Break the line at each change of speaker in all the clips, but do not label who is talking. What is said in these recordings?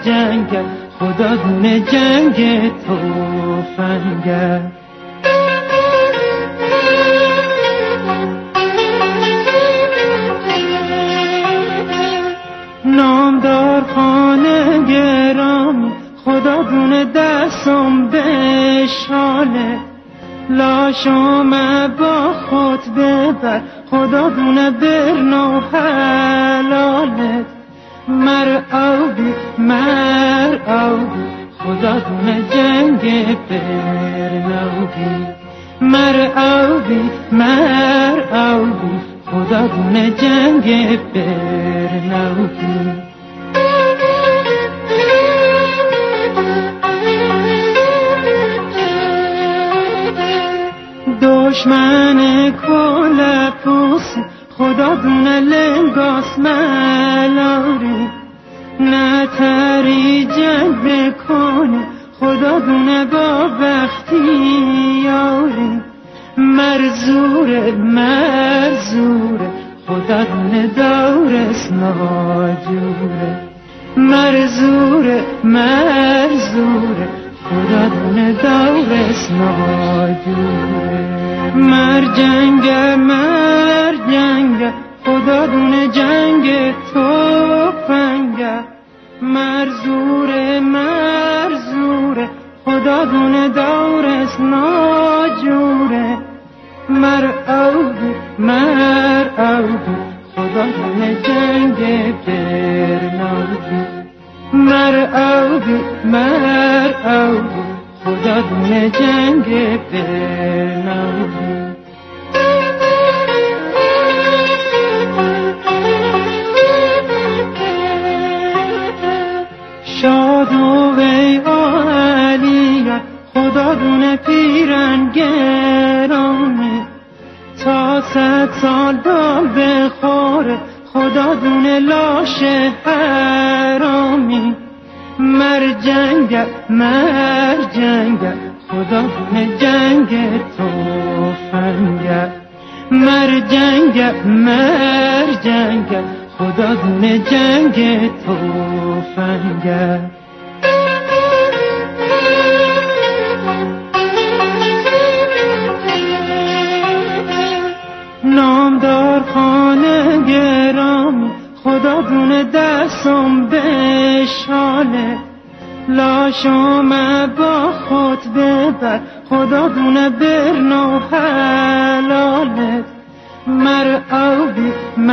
جنگ خدا دونه جنگ توفنگ. نامدار خانه گرامی خدا دونه دستم به شاله، لاشم با خود ببر خدا دونه برنو حلالت. مر اوبی خدا دونه جنگ برنوبی. مر اوبی خدا دونه جنگ برنوبی. دشمن کل پوسی خدا دونه لنگاس ملاری، نتری جنگ بکنی خدا دونه با بختی یاری. مرزوره خدا دونه دورس ناجوره. مرزوره خدا دونه دورس ناجوره. مر جنگ خدا دونه جنگ توفنگ. مرزوره خدا دونه دورس ناجوره. مر اوبی خدا دونه جنگ برنوبی. مر اوبی خدا دونه جنگ برنوبی. شادو وی علیه خدا دونه پیرن گرامه، تا 100 سال دال بخوره خدا دونه لاشه حرامی. مر جنگ خدا دونه جنگ توفنگ. مر جنگ خدا دونه جنگ توفنگ. نامدار خانه گرامی خدا دونه دستم به شاله، لاشم با خود ببر خدا دونه برنو حلالت. مر اوبی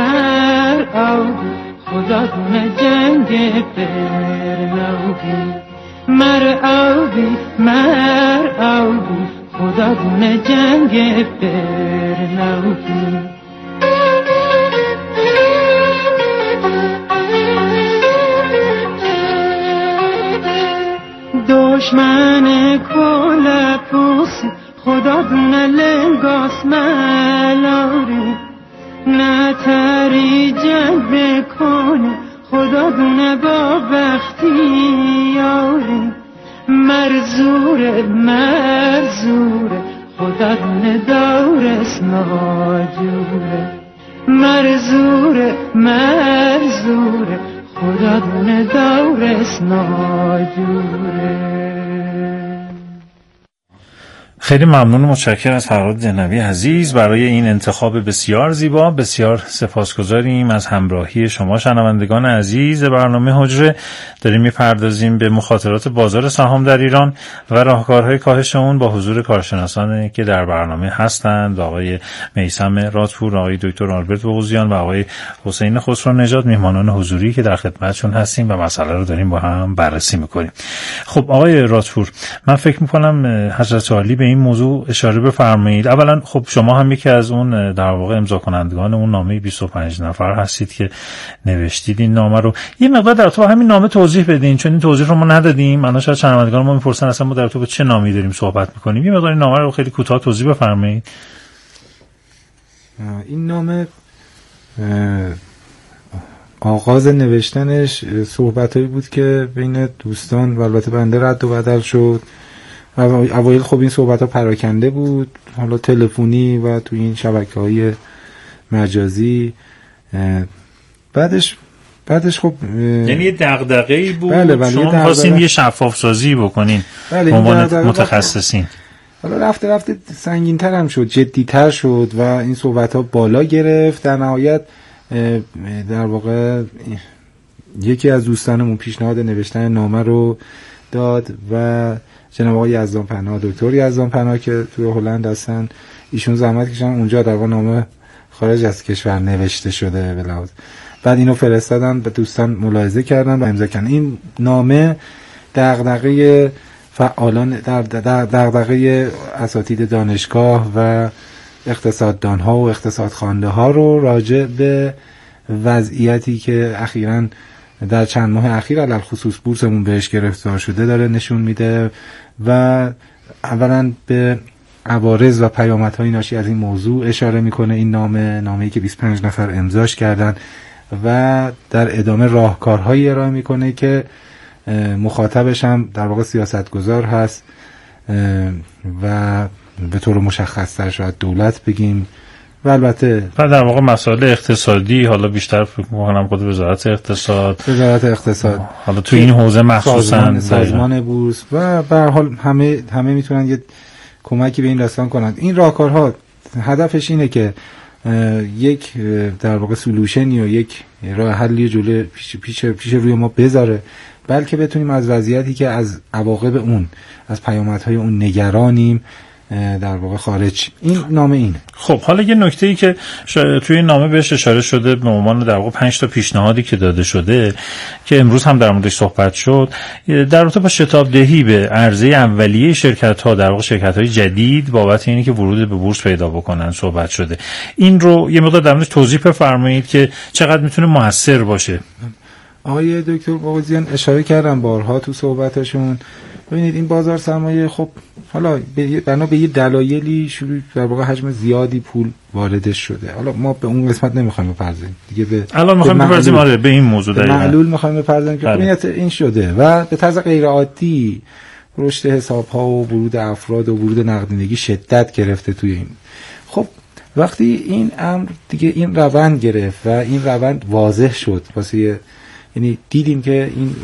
خدا دونه جنگ برنوبی. مر اوبی خدا دونه جنگ برنوبی. دشمن کل پوسی خدا دونه لنگاس ملاری، نتری جنگ بکنی خدا دونه با بختی یاری. مرزوره خدا دونه دورس ناجوره. مرزوره خدا دونه دورس ناجوره.
خیلی ممنون و متشکرم از فرهاد دهنوی عزیز برای این انتخاب بسیار زیبا. بسیار سپاسگزاریم از همراهی شما شنوندگان عزیز برنامه حجره. داریم میپردازیم به مخاطرات بازار سهام در ایران و راهکارهای کاهش اون با حضور کارشناسانی که در برنامه هستند، آقای میثم رادپور، آقای دکتر آلبرت بغوزیان و آقای حسین خسرونژاد، میهمانان حضوری که در خدمتشون هستیم و مسئله رو داریم با هم بررسی میکنیم. خب آقای رادپور، من فکر میکنم حضرت عالی به این موضوع اشاره بفرمایید. اولا خب شما هم یکی از اون در واقع امضا کنندگان اون نامه 25 نفر هستید که نوشتید این نامه رو. یه مقدار در تو همین نامه توضیح بدین، چون این توضیح رو ما ندادیم. الان شاید شنوندگان ما میپرسن اصلا ما در تو به چه نامی داریم صحبت میکنیم. یه مقدار این نامه رو خیلی کوتاه توضیح بفرمایید.
این نامه آغاز نوشتنش صحبتایی بود که بین دوستان و البته بنده رد و بدل شد. اوایل خب این صحبت‌ها پراکنده بود، حالا تلفنی و تو این شبکه‌های مجازی. بعدش بعدش خب
یعنی یه دغدغه‌ای بود.
بله
شما خواستین یه شفاف سازی بکنین به عنوان متخصصین.
حالا رفته سنگین‌تر هم شد، جدی‌تر شد و این صحبت‌ها بالا گرفت. در نهایت در واقع یکی از دوستانمون پیشنهاد نوشتن نامه رو داد و جناب آقای یزدانپناه، دکتر یزدانپناه که توی هلند هستن، ایشون زحمت کشیدن اونجا در واقع نامه خارج از کشور نوشته شده بلاود. بعد اینو فرستادن به دوستان، ملاحظه کردن و امضا کردن. این نامه دغدغه فعالان دغدغه اساتید دانشگاه و اقتصاددان‌ها و اقتصادخوانده رو راجع به وضعیتی که اخیراً در چند ماه اخیر علل خصوص بورسمون بهش گرفتار شده داره نشون میده و اولا به عوارض و پیامدهای ناشی از این موضوع اشاره میکنه. این نامه‌ای که 25 نفر امضاش کردن و در ادامه راهکارهایی ارائه میکنه که مخاطبش هم در واقع سیاستگزار هست و به طور مشخص‌تر شاید دولت بگیم و البته
در واقع مسائل اقتصادی، حالا بیشتر فکر می‌کنم خود وزارت اقتصاد حالا تو این حوزه مخصوصا
سازمان بورس و به هر حال همه میتونن یه کمکی به این داستان کنند. این راهکارها هدفش اینه که یک در واقع سولوشنی و یک راه حلی جلوی پیش روی ما بذاره، بلکه بتونیم از وضعیتی که از عواقب اون، از پیامدهای اون نگرانیم در واقع خارج. این نامه اینه.
خب حالا یه نکته‌ای که توی این نامه بهش اشاره شده به عنوان در واقع 5 تا پیشنهادی که داده شده که امروز هم در موردش صحبت شد، در رابطه با شتاب دهی به عرضه اولیه شرکت‌ها، در واقع شرکت‌های جدید بابت اینی که ورود به بورس پیدا بکنن صحبت شده. این رو یه مقدار در موردش توضیح بفرمایید که چقدر میتونه موثر باشه.
آقای دکتر باقوزیان اشاره کردن بارها تو صحبتاشون. ببینید این بازار سرمایه خب حالا بنا به یه دلایلی شروع در واقع حجم زیادی پول واردش شده. حالا ما به اون قسمت نمیخوایم بپردازیم دیگه، الان
میخوایم بپردازیم به این موضوع دقیقاً
معلول میخوایم بپردازیم که ببینید این شده و به طرز غیر عادی رشد حساب‌ها و ورود افراد و ورود نقدینگی شدت گرفته توی این. خب وقتی این امر دیگه این روند گرفت و این روند واضح شد واسه، یعنی دیدیم که این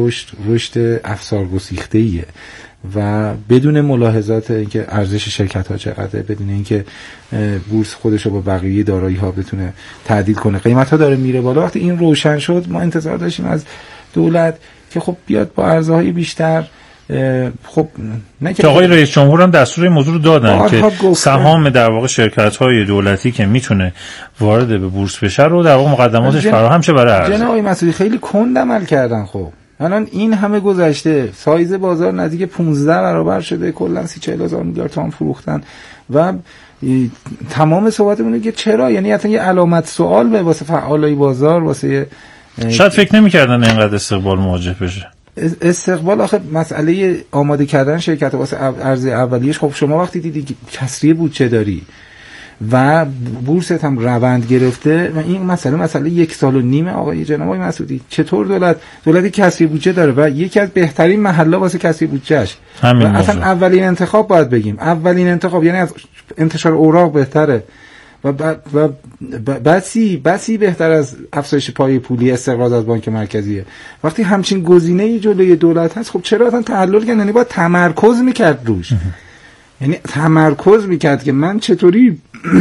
رشد افسارگسیخته‌ایه و بدون ملاحظات اینکه ارزش شرکت‌ها چقدره، بدون اینکه بورس خودش رو با بقیه دارایی‌ها بتونه تعدیل کنه، قیمت‌ها داره میره بالا. وقتی این روشن شد ما انتظار داشتیم از دولت که خب بیاد با عرضه‌های بیشتر. خب نه که
آقای رئیس جمهور هم دستور این موضوع رو دادن که سهام در واقع شرکت‌های دولتی که میتونه وارد به بورس بشه رو در واقع مقدماتش فراهم شه برای عرضه.
جناب آقای مسعودی خیلی کند عمل کردن. خب الان این همه گذشته، سایز بازار نزدیک 15 برابر شده، کلا 30-40 هزار میلیارد تومان فروختن و تمام صحبتمون که چرا، یعنی اصلا یه علامت سوال به واسه فعالای بازار، واسه
شاید فکر نمی‌کردن اینقدر استقبال مواجه بشه.
استقبال آخه مسئله آماده کردن شرکت واسه عرضه اولیش. خب شما وقتی دیدی کسری بودجه داری و بورست هم روند گرفته و این مسئله 1.5 سال آقای جناب آقای مسعودی، چطور دولت کسری بودجه داره و یکی از بهترین محلا واسه کسری بودجهش و اصلا اولین انتخاب باید بگیم، اولین انتخاب یعنی از انتشار اوراق بهتره و بسی بهتر از افزایش پایه پولی استقراض از بانک مرکزیه. وقتی همچین گزینه‌ای جلوی دولت هست، خب چرا اصلا تعلل کردن؟ یعنی باید تمرکز میکرد روش، یعنی تمرکز میکرد که من چطوری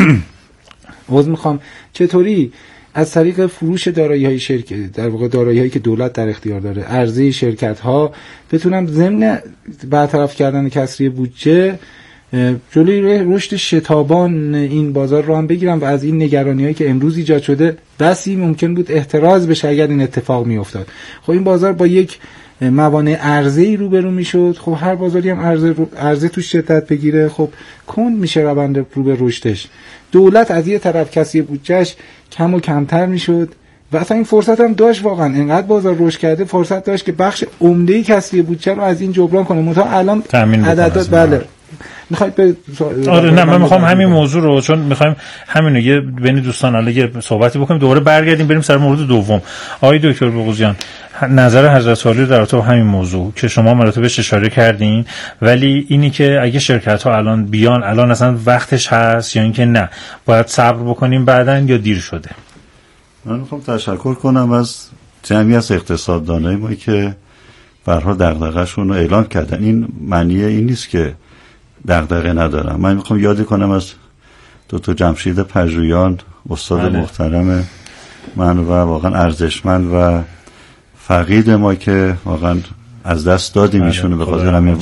چطوری از طریق فروش دارایی‌های شرکت، در واقع دارایی‌هایی که دولت در اختیار داره، عرضه شرکت‌ها، بتونم ضمن برطرف کردن کسری بودجه جلوی رشد شتابان این بازار رو هم بگیرم و از این نگرانی‌هایی که امروز ایجاد شده بسی ممکن بود احتراز بشه اگر این اتفاق می‌افتاد. خب این بازار با یک موانع عرضه‌ای روبرو می‌شد. خب هر بازاری هم عرضه توش شدت بگیره، خب کند میشه روند رو به رشدش. دولت از یه طرف کسری بودجهش کم و کمتر میشد و اصلا این فرصت هم داشت، واقعا انقدر بازار رشد کرده فرصت داشت که بخش عمده کسری بودجه رو از این جبران کنه. مثلا الان عددات بله میخواید به
آره نه من میخوام همین موضوع رو، چون میخوایم همینو یه بین دوستان الان یه صحبتی بکنیم، دوباره برگردیم بریم سر مورد دوم. آقای دکتر باقوزیان، نظر حضرت عالی در رابطه با همین موضوع که شما مراتبش اشاره کردین، ولی اینی که اگه شرکت ها الان بیان، الان اصلا وقتش هست یا اینکه نه باید صبر بکنیم بعدن یا دیر شده؟
من میخوام تشکر کنم از جمعی از اقتصاددانای ما که به هر حال دغدغه‌شون رو اعلام کردن. این معنی این نیست که دغدغه ندارم. من میخوام یاد کنم از دکتر جمشید پژویان، استاد محترم من و واقعا ارزشمند و فقید ما که واقعا از دست دادیم ایشونو به خاطر همین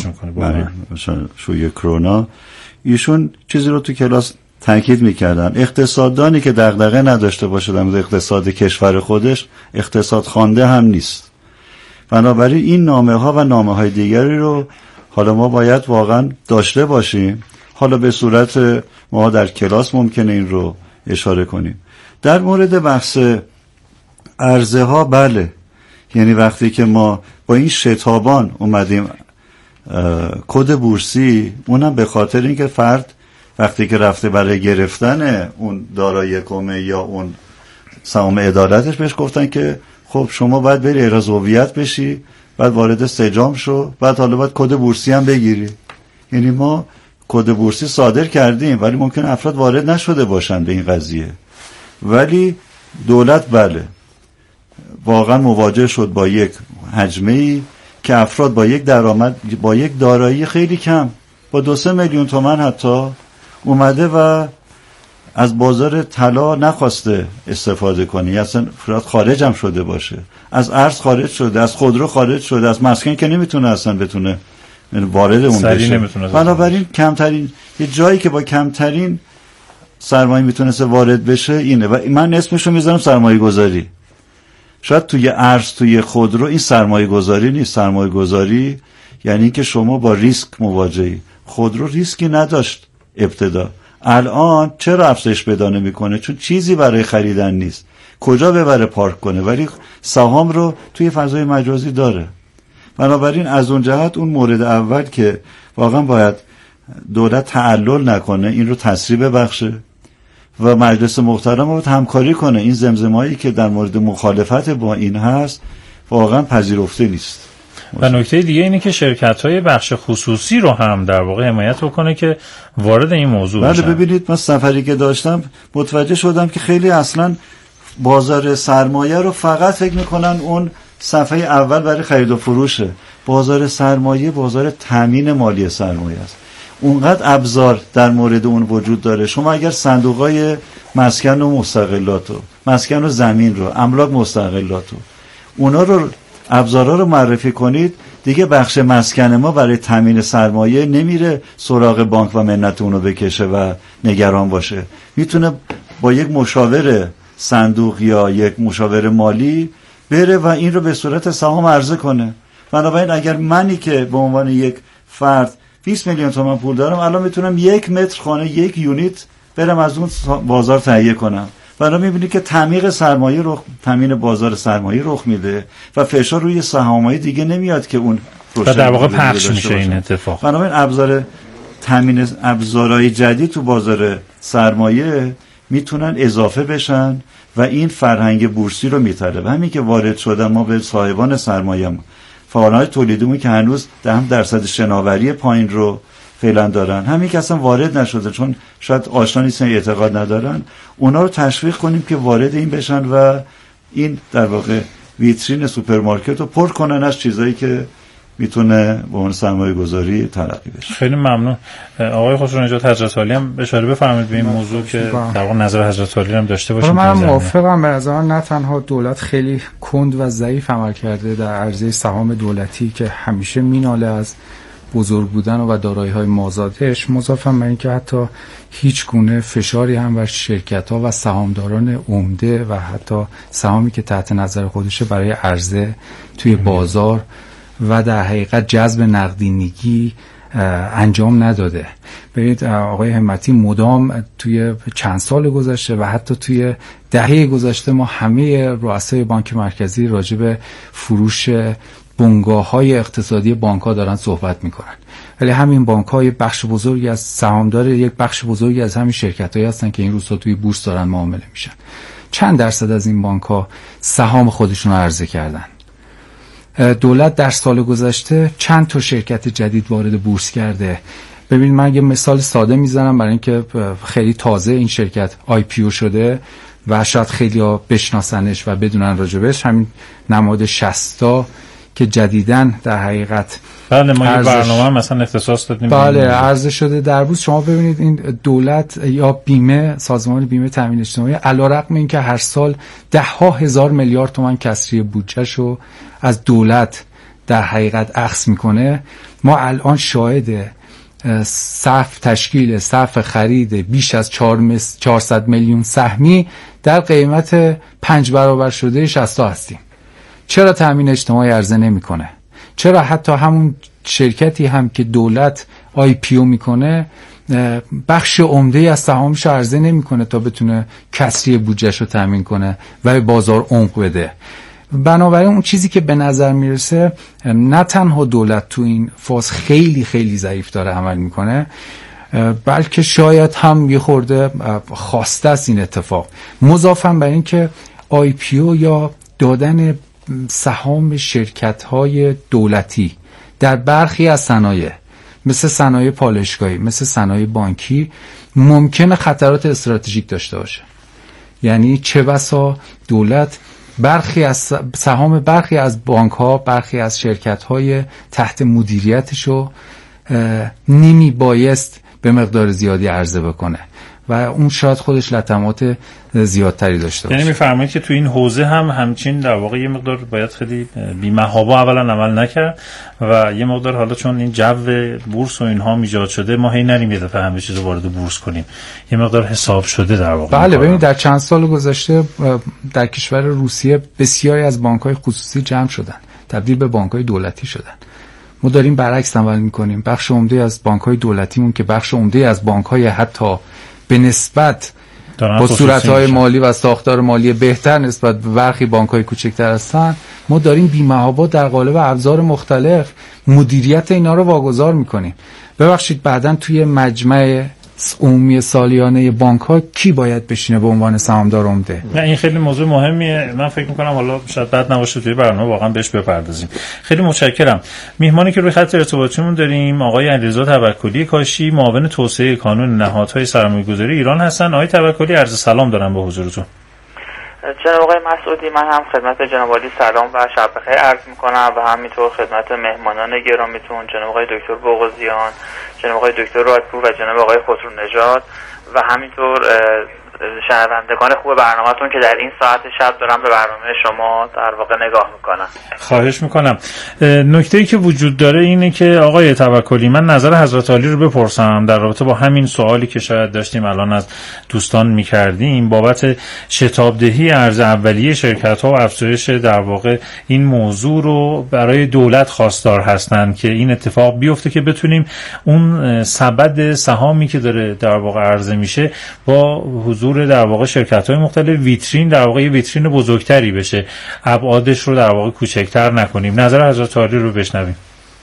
شوی کرونا. ایشون چیزی رو تو کلاس تاکید میکردن، اقتصاددانی که دغدغه نداشته باشه در اقتصاد کشور خودش اقتصاد خوانده هم نیست. بنابراین این نامه ها و نامه های دیگری رو حالا ما باید واقعا داشته باشیم. حالا به صورت ما در کلاس ممکنه این رو اشاره کنیم. در مورد بحث عرضه ها، بله، یعنی وقتی که ما با این شتابان اومدیم کد بورسی، اونم به خاطر اینکه فرد وقتی که رفته برای گرفتن اون دارایی کمه یا اون سهام عدالتش بهش گفتن که خب شما باید بری احراز هویت بشی، بعد وارد سجام شو، بعد حالا باید کد بورسی هم بگیری. یعنی ما کد بورسی صادر کردیم ولی ممکن افراد وارد نشده باشن به این قضیه. ولی دولت بله واقعا مواجه شد با یک حجمه‌ای که افراد با یک درآمد، با یک دارایی خیلی کم، با 2-3 میلیون تومان حتی اومده و از بازار طلا نخواسته استفاده کنه، یا اصلا افراد خارج هم شده باشه، از ارز خارج شده، از خودرو خارج شده، از مسکن که نمیتونه اصلا بتونه وارد اون بشه. بنابراین کمترین یه جایی که با کمترین سرمایه میتونسته وارد بشه اینه و من اسمشو میذارم سرمایه گذاری. شاید توی ارز، توی خودرو این سرمایه گذاری نیست. سرمایه گذاری یعنی اینکه شما با ریسک مواجهی. خودرو ریسکی نداشت ابتدا، الان چرا افزایش پیدا نمیکنه؟ چون چیزی برای خریدن نیست، کجا ببره پارک کنه. ولی سهام رو توی فضای مجازی داره. بنابراین از اون جهت اون مورد اول که واقعا باید دولت تعلل نکنه، این رو تسریع ببخشه و مجلس محترم باید همکاری کنه. این زمزمه‌ای که در مورد مخالفت با این هست واقعا پذیرفته نیست.
و نکته دیگه اینه که شرکت‌های بخش خصوصی رو هم در واقع حمایت بکنه که وارد این موضوع بشن.
بله ببینید، من سفری که داشتم متوجه شدم که خیلی اصلا بازار سرمایه رو فقط فکر میکنن اون صفحه اول برای خرید و فروشه. بازار سرمایه بازار تامین مالی سرمایه است. اونقدر ابزار در مورد اون وجود داره. شما اگر صندوقای مسکن و مستقلاتو، مسکن و زمین رو، املاک مستقلاتو، اونا رو ابزارا رو معرفی کنید، دیگه بخش مسکن ما برای تامین سرمایه نمیره سراغ بانک و منت اونو بکشه و نگران باشه. میتونه با یک مشاور صندوق یا یک مشاور مالی بره و این رو به صورت سهام عرضه کنه. بنابراین اگر منی که به عنوان یک فرد 20 میلیون تومان پول دارم، الان میتونم 1 متر خانه، 1 یونیت برم از اون بازار تهیه کنم. بنابراین میبینی که تامین بازار سرمایه رخ میده و فشار روی سهام‌های دیگه نمیاد که اون
و در واقع پخش میشه این اتفاق.
بنابراین ابزارهای جدید تو بازار سرمایه میتونن اضافه بشن و این فرهنگ بورسی رو میطلبه. همین که وارد شدن ما به صاحبان سرمایه، فعالان تولیدیمون که هنوز 10% شناوری پایین رو فعلا دارن، همین که اصلا وارد نشده چون شاید آشنا نیستن، اعتقاد ندارن، اونا رو تشویق کنیم که وارد این بشن و این در واقع ویترین سوپرمارکت رو پر کنن از چیزایی که میتونه به اون سرمایه گذاری تلقی بشه.
خیلی ممنون. آقای خسرونژاد حضرت عالی هم اشاره بفرمایید به این موضوع که در واقع نظر حضرت عالی هم داشته باشیم.
من موافقم. به نظر نه تنها دولت خیلی کند و ضعیف عمل کرده در عرضه سهام دولتی که همیشه میناله از بزرگ بودن و دارایی‌های مازادش، مضافم به این که حتی هیچ گونه فشاری هم بر شرکت‌ها و سهامداران عمده و حتی سهامی که تحت نظر خودشه برای عرضه توی بازار و در حقیقت جذب نقدینگی انجام نداده. ببینید آقای همتی مدام توی چند سال گذشته و حتی توی دهه گذشته ما همه رؤسای بانک مرکزی راجع به فروش بنگاه‌های اقتصادی بانک‌ها دارن صحبت میکنن، ولی همین بانک‌ها بخش بزرگی از سهامدار یک بخش بزرگی از همین شرکت‌هایی هستن که این روزها توی بورس دارن معامله میشن. چند درصد از این بانک‌ها سهام خودشون رو عرضه کردن؟ دولت در سال گذشته چند تا شرکت جدید وارد بورس کرده؟ ببین من یه مثال ساده میزنم برای اینکه خیلی تازه این شرکت IPO شده. و شاید خیلی‌ها بشناسنش و بدونن راجبش، همین نماد 60 که جدیداً در حقیقت
بله ما یه برنامه مثلا اختصاص دادیم
بله عرضه شده در بورس. شما ببینید این دولت یا بیمه، سازمان بیمه تامین اجتماعی، علیرغم اینکه هر سال ده هزار میلیارد تومان کسری بودجهشو از دولت در حقیقت اخذ میکنه، ما الان شاهد تشکیل صف خرید بیش از 400 میلیون سهمی در قیمت 5 برابر شده 60 هستیم. چرا تامین اجتماعی عرضه نمیکنه؟ چرا حتی همون شرکتی هم که دولت IPO میکنه بخش عمده از سهامش عرضه نمیکنه تا بتونه کسری بودجهشو تامین کنه و به بازار عمق بده؟ بنابراین اون چیزی که به نظر میرسه نه تنها دولت تو این فاز خیلی خیلی ضعیف داره عمل میکنه، بلکه شاید هم یه خورده خواسته است این اتفاق، مضافاً بر این که IPO یا دادن سهام شرکت‌های دولتی در برخی از صنایع مثل صنایع پالایشگاهی، مثل صنایع بانکی ممکنه خطرات استراتژیک داشته باشه. یعنی چه بسا دولت برخی از سهام برخی از بانک‌ها، برخی از شرکت‌های تحت مدیریتشو نمی بایست به مقدار زیادی عرضه بکنه و اون شاید خودش لطمات زیادتری داشته باشه.
یعنی می‌فرمایید که تو این حوزه هم همچین در واقع یه مقدار باید خیلی بی‌محابا اولا عمل نکرد و یه مقدار حالا چون این جو بورس و اینها ایجاد شده ما هی نریم یه دفعه همه چیزو وارد بورس کنیم، یه مقدار حساب شده در واقع.
بله ببینید در چند سال گذشته در کشور روسیه بسیاری از بانک‌های خصوصی جمع شدن، تبدیل به بانک‌های دولتی شدن. ما داریم برعکس عمل می‌کنیم. بخش عمده از بانک‌های دولتیمون که بخش عمده از بانک‌های حتی به نسبت با صورت‌های مالی و ساختار مالی بهتر نسبت به برخی بانک‌های کوچکتر هستن، ما داریم بی‌محابا در قالب ابزار مختلف مدیریت اینا رو واگذار می‌کنیم. ببخشید بعداً توی مجمع عمومی سالیانه بانک‌ها کی باید بشینه به عنوان سهامدار عمده؟
نه این خیلی موضوع مهمیه. من فکر می‌کنم حالا شاید بد نباشه توی برنامه واقعا بهش بپردازیم. خیلی متشکرم. میهمانی که روی خط ارتباطیمون داریم آقای علیرضا توکلی کاشی، معاون توسعه کانون نهادهای سرمایه‌گذاری ایران هستن. آقای توکلی عرض سلام دارم به حضورتون.
جناب آقای مسعودی، من هم خدمت جناب عالی سلام و شب بخیر عرض میکنم و همینطور خدمت مهمانان گرامیتون جناب آقای دکتر بغضیان، جناب آقای دکتر رادپور و جناب آقای خسرونژاد و همینطور شنوندگان خوب برنامه‌تون که در این ساعت شب دارم به برنامه شما در واقع نگاه میکنم.
خواهش میکنم. نکته‌ای که وجود داره اینه که آقای توکلی من نظر حضرت عالی رو بپرسم در رابطه با همین سوالی که شاید داشتیم الان از دوستان میکردیم بابت شتابدهی ارز اولیه شرکت‌ها و افزایش در واقع این موضوع رو برای دولت خواستار هستن که این اتفاق بیفته که بتونیم اون سبد سهامی که داره در واقع عرضه میشه با حضور در واقع شرکت‌های مختلف ویترین در واقع ویترین بزرگتری بشه، ابعادش رو در واقع کوچکتر نکنیم. نظر حضرت عالی رو بشنویم.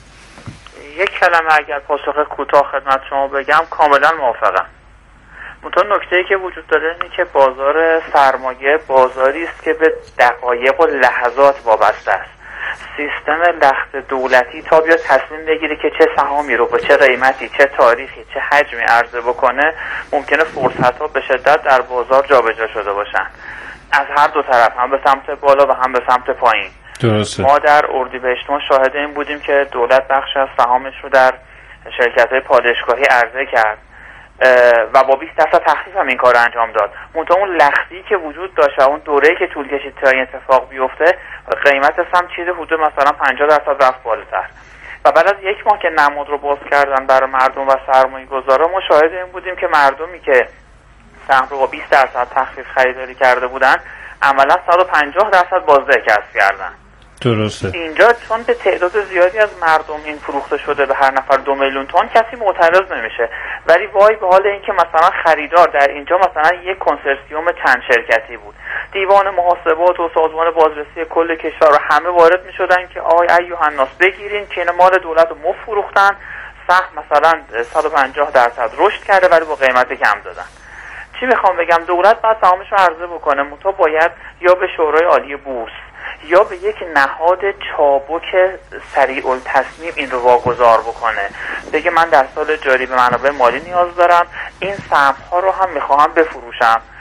یک کلمه اگر پاسخ کوتاه خدمت شما بگم کاملا موافقم. منتها نکته‌ای که وجود داره اینه که بازار سرمایه بازاری است که به دقایق و لحظات وابسته است. سیستم لخت دولتی تا بیاد تصمیم بگیره که چه سهامی رو با چه قیمتی، چه تاریخی، چه حجمی عرضه بکنه، ممکنه فرصت‌ها به شدت در بازار جابجا شده باشن از هر دو طرف، هم به سمت بالا و هم به سمت پایین.
درسته.
ما در اردیبهشت ما شاهد این بودیم که دولت بخش از سهامش رو در شرکت‌های پالایشگاهی عرضه کرد و با 20% تخفیف هم این کار انجام داد. منتها اون لختی که وجود داشت و اون دوره‌ای که طول کشید تا این اتفاق بیفته، قیمتش هم چیز حدود مثلا 50% رفت بالاتر و بعد از یک ماه که نماد رو باز کردن برای مردم و سرمایه‌گذارا، ما شاهد این بودیم که مردمی که سهم رو با 20% تخفیف خریداری کرده بودن عملا 150% بازده کسب کردن.
درسته.
اینجا چون به تعداد زیادی از مردم این فروخته شده به هر نفر 2 میلیون تن، کسی معترض نمیشه، ولی وای به حال اینکه مثلا خریدار در اینجا مثلا یک کنسرسیوم چند شرکتی بود، دیوان محاسبات و سازمان بازرسی کل کشور و همه وارد میشدن که آقای ایها الناس بگیرین که این مال دولت رو مفت فروختن، سهم مثلا 150% رشد کرده ولی با قیمت کم دادن. چی میخوام بگم؟ دولت باید سهامش رو عرضه بکنه، منتها باید یا به شورای عالی بورس یا به یک نهاد چابک سریع التصمیم این رو واگذار بکنه، بگه من در سال جاری به منابع مالی نیاز دارم، این سهم‌ها رو هم میخواهم بفروشم،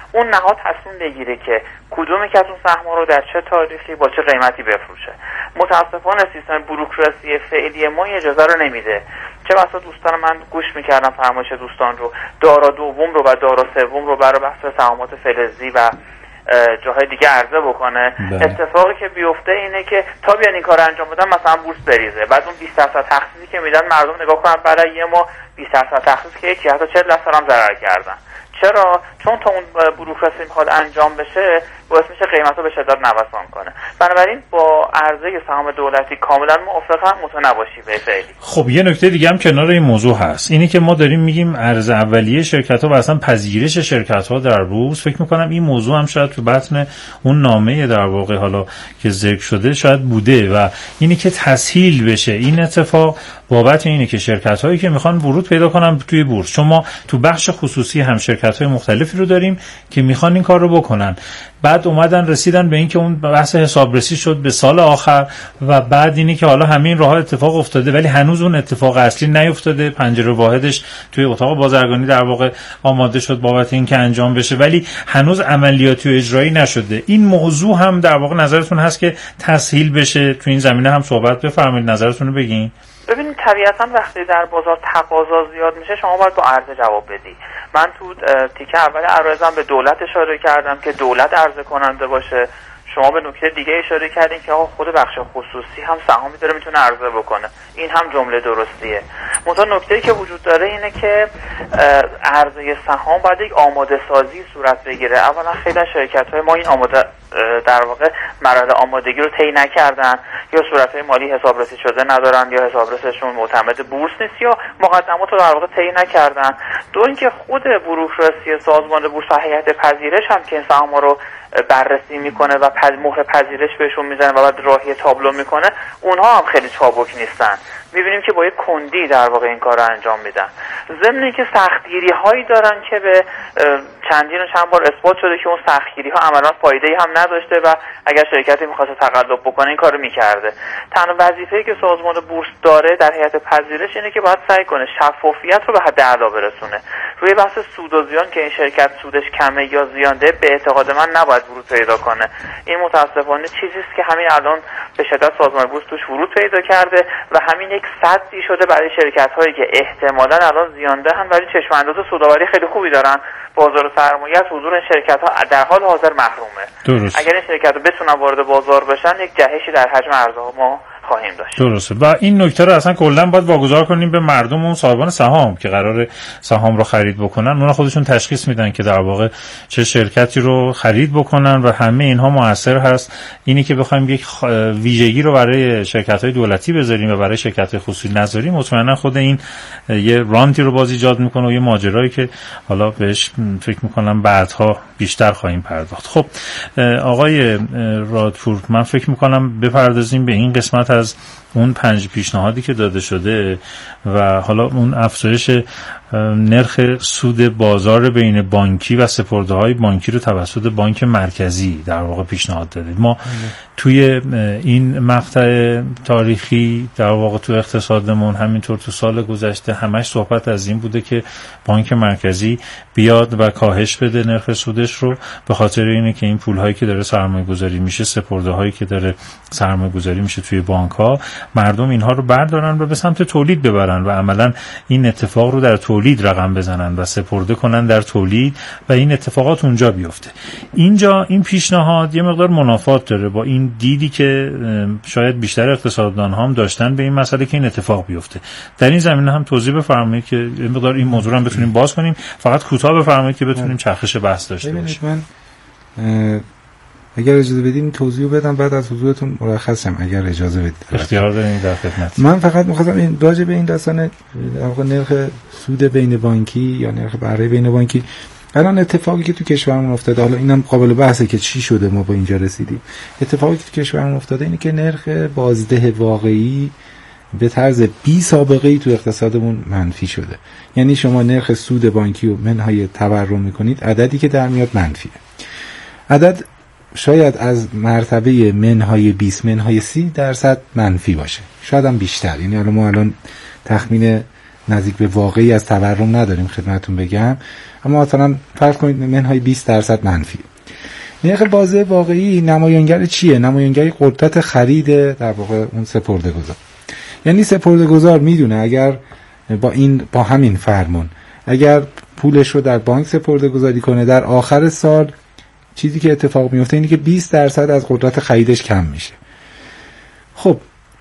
اون نهاد تصمیم بگیره که کدوم یک از اون سهم‌ها رو در چه تاریخی با چه قیمتی بفروشه. متاسفانه سیستم بوروکراسی فعلی ما اجازه رو نمیده. چه بسا دوستان من گوش میکردم فرمایش دوستان رو، دارا دوم رو و دارا سوم رو برای بحث سهامات فلزی و جاهای دیگه عرضه بکنه. اتفاقی که بیفته اینه که تا بیان این کار انجام بدن مثلا بورس بریزه، بعد اون 20% تخفیفی که میدن مردم نگاه کنن برای یه ماه 20% تخفیف که هیچ، حتی 40% هم ضرر کردن. چرا؟ چون تا اون بوروکراسی میخواد انجام بشه باعث میشه قیمت رو به شدت نوسان کنه. بنابراین با عرضه سهام دولتی کاملا موافقم، متنباشی به فعلی.
خب یه نکته دیگه هم کنار این موضوع هست، اینی که ما داریم میگیم ارز اولیه شرکت‌ها و اصلا پذیرش شرکت‌ها در بورس. فکر می‌کنم این موضوع هم شاید تو بطن اون نامه در واقع حالا که ذکر شده شاید بوده و اینی که تسهیل بشه این اتفاق بابت اینه که شرکت‌هایی که میخوان ورود پیدا کنن توی بورس، چون ما تو بخش خصوصی هم شرکت‌های مختلفی رو داریم که میخوان این کار رو بکنن، بعد اومدن رسیدن به این که اون بحث حسابرسی شد به سال آخر و بعد اینی که حالا همین راه اتفاق افتاده ولی هنوز اون اتفاق اصلی نیفتاده، پنجره واحدش توی اتاق بازرگانی در واقع آماده شد بابت این که انجام بشه ولی هنوز عملیاتی و اجرایی نشده. این موضوع هم در واقع نظرتون هست که تسهیل بشه تو این زمینه هم صحبت بفرمایید، نظرتون رو بگین.
ببینید طبیعتا وقتی در بازار تقاضا زیاد میشه شما باید با عرضه جواب بدی. من تو تیکه اول عرضم به دولت اشاره کردم که دولت عرضه کننده باشه. شما به نکته دیگه اشاره کردین که خود بخش خصوصی هم سهامی داره میتونه عرضه بکنه. این هم جمله درستیه. منتها نکته‌ای که وجود داره اینه که عرضه سهام باید یک آماده سازی صورت بگیره. اولا خیلی شرکت‌های ما این آماده در واقع مراحل آمادگی رو طی نکردن، یا صورت‌های مالی حسابرسی شده ندارن، یا حسابرسیشون معتمد بورس نیست، یا مقدمات رو در واقع طی نکردن. دو اینکه خود بوروکراسی سازمان بورس و هیئت پذیرش هم که این سهام‌ها رو بررسی میکنه و مهر پذیرش بهشون میزنه و بعد راهی تابلو میکنه، اونها هم خیلی چابک نیستن. میبینیم که با یک کندی در واقع این کار رو انجام میدن. ضمن اینکه سختگیری هایی دارن که به چندین و چند بار اثبات شده که اون سختگیری ها عملاً فایده‌ای هم نداشته و اگر شرکتی میخواسته تقلب بکنه این کارو میکرده. تنها وظیفه‌ای که سازمان بورس داره در هیئت پذیرش اینه که باید سعی کنه شفافیت رو به حد اعلا برسونه. روی بحث سود و زیان که این شرکت سودش کمه یا زیانده، به اعتقاد من نباید ورود پیدا کنه. این متاسفانه چیزی است که همین الان به شدت سازمان بورس توش ورود پیدا کرده و همین یک سدی شده برای شرکت‌هایی که احتمالاً الان زیانده هم ولی چشم انداز سودآوری خیلی خوبی دارن. بازار سرمایه از حضور این شرکت‌ها در حال حاضر محرومه.
درست.
اگر این شرکت‌ها بتونن وارد بازار بشن یک جهشی در حجم ارزها ما خواهیم داشت.
درسته و این نکته رو اصلا کلا باید واگذار کنیم به مردم اون صاحبان سهام که قراره سهام رو خرید بکنن. اونا خودشون تشخیص میدن که در واقع چه شرکتی رو خرید بکنن و همه اینها موثر هست. اینی که بخوایم یک ویژگی رو برای شرکت‌های دولتی بذاریم و برای شرکت‌های خصوصی نذاریم، مطمئنا خود این یه رانتی رو باز ایجاد میکنه و یه ماجرایی که حالا بهش فکر میکنم بعدها بیشتر خواهیم پرداخت. خب آقای رادپور، من فکر میکنم بپردازیم به این قسمت از اون 5 پیشنهادی که داده شده و حالا اون افزایش نرخ سود بازار بین بانکی و سپرده‌های بانکی رو توسط بانک مرکزی در واقع پیشنهاد داده. ما توی این مقطع تاریخی در واقع تو اقتصادمون همینطور تو سال گذشته همش صحبت از این بوده که بانک مرکزی بیاد و کاهش بده نرخ سودش رو، به خاطر اینه که این پول‌هایی که داره سرمایه‌گذاری میشه، سپرده‌هایی که داره سرمایه‌گذاری میشه توی بانک‌ها، مردم اینها رو بردارن و به سمت تولید ببرن و عملاً این اتفاق رو در تولید رقم بزنن و سپرده کنن در تولید و این اتفاقات اونجا بیفته. اینجا این پیشنهاد یه مقدار منافات داره با این دیدی که شاید بیشتر اقتصاددان هم داشتن به این مسئله که این اتفاق بیفته. در این زمینه هم توضیح بفرمایید که یه مقدار این موضوع رو هم بتونیم باز کنیم. فقط کوتاه بفرمایید که بتونیم چرخش بحث داشته باشیم.
من اگر اجازه بدین توضیح بدم، بعد از حضورتون مرخص شم اگر اجازه بدید.
اختیار دارین در خدمت.
من فقط می‌خواستم این راجع به این داستان نرخ سود بین بانکی یا نرخ بهره بین بانکی، الان اتفاقی که تو کشورمون افتاده، حالا اینم قابل بحثه که چی شده ما با اینجا رسیدیم. اتفاقی که تو کشورمون افتاده اینه که نرخ بازده واقعی به طرز بی سابقه ای تو اقتصادمون منفی شده. یعنی شما نرخ سود بانکی و منهای تورم میکنید، عددی که در میاد منفیه. عدد شاید از مرتبه منهای 20 منهای 30% منفی باشه، شاید هم بیشتر. یعنی ما الان تخمین نزدیک به واقعی از تورم نداریم خدمتتون بگم، اما مثلا فرض کنید منهای 20% منفی. نرخ بازده واقعی نمایانگر چیه؟ نمایانگر قدرت خرید در واقع اون سپرده‌گذار. یعنی سپرده‌گذار میدونه اگر با همین فرمان اگر پولش رو در بانک سپرده‌گذاری کنه، در آخر سال چیزی که اتفاق میفته اینه که 20% از قدرت خریدش کم میشه. خب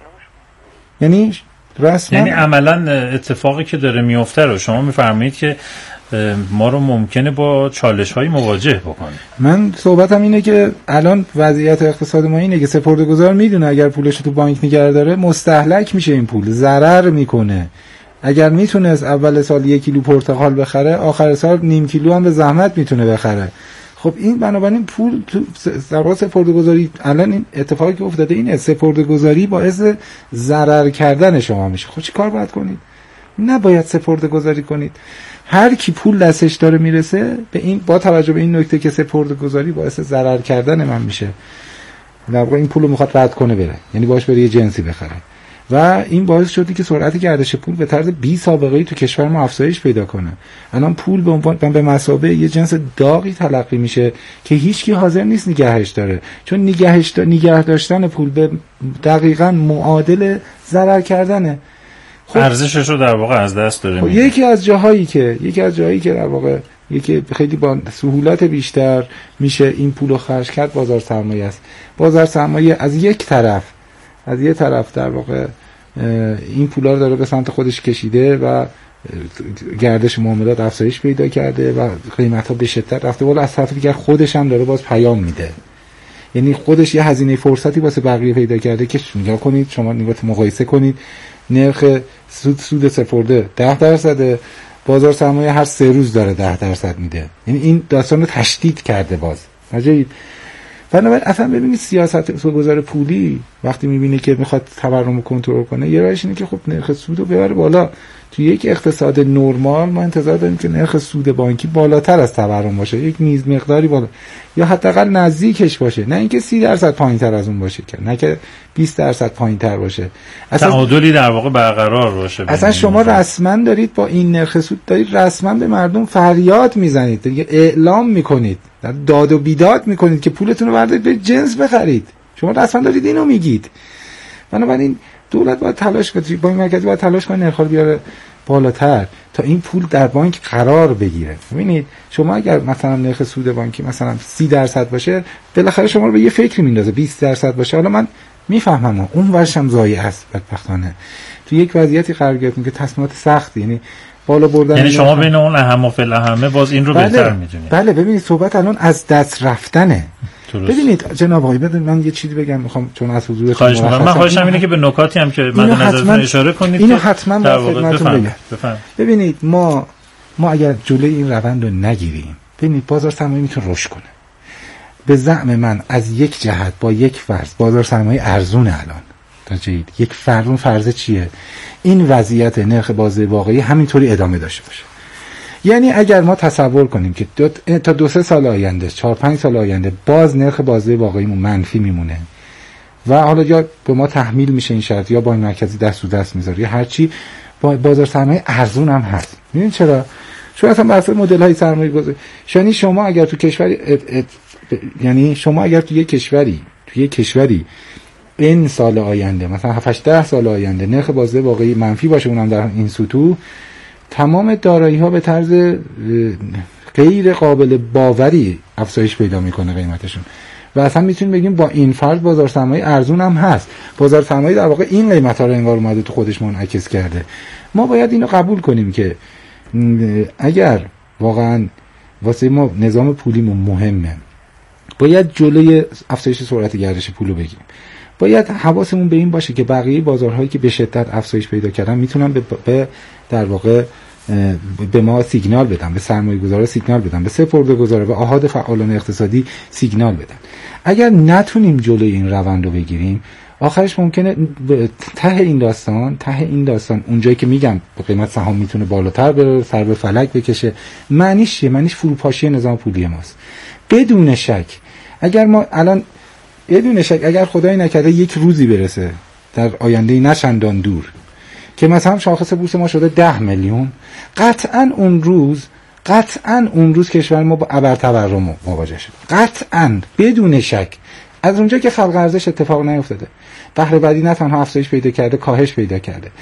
یعنی رسما،
یعنی عملا اتفاقی که داره میفته رو شما میفرمایید که ما رو ممکنه با چالش‌های مواجه بکنه.
من صحبتم اینه که الان وضعیت اقتصاد ما اینه که سپرده‌گذار میدونه اگر پولش رو تو بانک نگه داره مستهلک میشه، این پول ضرر میکنه. اگر میتونست اول سال 1 کیلو پرتقال بخره، آخر سال نیم کیلو هم به زحمت میتونه بخره. خب این بنابراین پول تو در واقع سپرده‌گذاری، الان این اتفاقی که افتاده اینه، سپرده‌گذاری باعث ضرر کردن شما میشه. خب چی کار باید کنید؟ نباید سپرده‌گذاری کنید. هر کی پول دستش داره میرسه به این، با توجه به این نکته که سپرده‌گذاری باعث ضرر کردن من میشه، در واقع این پولو میخواد رد کنه بره، یعنی باش بره یه جنسی بخره و این باعث شده که سرعت گردش پول به طرز بی سابقه‌ای تو کشور ما افزایش پیدا کنه. الان پول به مثابه یه جنس داغی تلقی میشه که هیچکی حاضر نیست نگهش داره، چون نگه داشتن پول به دقیقاً معادل ضرر کردنه.
خب ارزشش رو در واقع از دست داره.
خب یکی از جاهایی که در واقع یکی خیلی با سهولت بیشتر میشه این پولو خرج کرد بازار سرمایه است. بازار سرمایه از یه طرف در واقع این پولا رو داره به سمت خودش کشیده و گردش معاملات افزایش پیدا کرده و قیمت‌ها به شدت رفته بالا. از طرف دیگر خودش هم داره باز پیام میده، یعنی خودش یه هزینه فرصتی واسه بقیه پیدا کرده که نگاه کنید، شما مقایسه کنید، نرخ سود سپرده 10%، بازار سرمایه هر 3 روز داره 10% میده. یعنی این داستان رو تشدید کرده باز. عجیب. بنابراین اصلا ببینید سیاست‌گذار پولی وقتی میبینه که میخواد تورم رو کنترل کنه، یه راهش اینه که خب نرخ سود رو ببره بالا. تو یک اقتصاد نرمال ما انتظار داریم که نرخ سود بانکی بالاتر از تورم باشه، یک میز مقداری بالا، یا حداقل نزدیکش باشه، نه اینکه 30% پایین‌تر از اون باشه، که نه که 20% پایین‌تر باشه.
تعادلی در واقع برقرار باشه.
اصلا شما رسما دارید با این نرخ سود دارید رسما به مردم فریاد میزنید، دیگه اعلام میکنید، داد و بیداد میکنید که پولتون رو بردارید به جنس بخرید. شما رسما دارید اینو میگید. بنابراین دولت باید تلاش کنه، بانک مرکزی باید تلاش کنه نرخ‌ها رو بیاره بالاتر تا این پول در بانک قرار بگیره. ببینید شما اگر مثلا نرخ سود بانکی مثلا 30% باشه، بالاخره شما رو به یه فکری میندازه. 20% باشه، حالا من میفهمم اون ورش هم ضایع است بدبختانه، تو یک وضعیتی قرار گرفتیم که تصمیمات سخت، یعنی بالا بردن،
یعنی شما بین اون اهم و فالاهمه باز این رو بهتر میدونید.
بله ببینید صحبت الان از دست رفتنه. ببینید جناب آقای، من یه چیزی بگم، میخوام چون از حضورتون
خواهش می‌کنم. من خواهشم اینه که به نکاتی هم که مد نظرتون اشاره کنید
اینو حتما با خدمتتون بگم. ببینید ما اگر جلوی این روند رو نگیریم، ببینید بازار سرمایه میتونه رشد کنه. به زعم من از یک جهت با یک فرض بازار سرمایه ارزونه الان. تاجید یک فرض چیه؟ این وضعیت نرخ بازده واقعی همینطوری ادامه داشته باشه. یعنی اگر ما تصور کنیم که تا 2-3 سال آینده، 4-5 سال آینده باز نرخ بازده واقعیمون منفی میمونه و حالا یا به ما تحمیل میشه این شرط یا بانک مرکزی دست تو دست میذاره یا هر چی، بازار سرمایه ارزون هم هست. ببین چرا؟ چون اصلا بحث مدل های سرمایه گذاری، یعنی شما اگر تو کشوری توی یک کشوری این سال آینده مثلا 7-10 سال آینده نرخ بازده واقعی منفی باشه، اونم در این سطوح، تمام دارایی ها به طرز غیر قابل باوری افزایش پیدا میکنه قیمتشون و اصلا میتونیم بگیم با این فرض بازار سرمایه ارزون هم هست. بازار سرمایه در واقع این قیمت ها رو انگار اومده تو خودش منعکس کرده. ما باید اینو قبول کنیم که اگر واقعا واسه ما نظام پولیمون مهمه، باید جلوی افزایش سرعت گردش پولو بگیریم. باید حواسمون به این باشه که بقیه بازارهایی که به شدت افزایش پیدا کردن میتونن به در واقع به ما سیگنال بدن، به سرمایه‌گذارا سیگنال بدن، به سپرده‌گذارا و آحاد فعالان اقتصادی سیگنال بدن. اگر نتونیم جلوی این روند رو بگیریم، آخرش ممکنه ته این داستان اونجایی که میگم به قیمت سهام میتونه بالاتر بره، سر به فلک بکشه، معنیش چیه؟ معنیش فروپاشی نظام پولی ماست. بدون شک اگر خدای نکرده یک روزی برسه در آینده نچندان دور که مثلا شاخص بورس ما شده 10 میلیون، قطعا اون روز کشور ما با ابرتورم مواجه شد، قطعا بدون شک. از اونجا که خلق ارزش اتفاق نیفتاده، بهره بدی نه تنها افزایش پیدا کرده، کاهش پیدا کرده.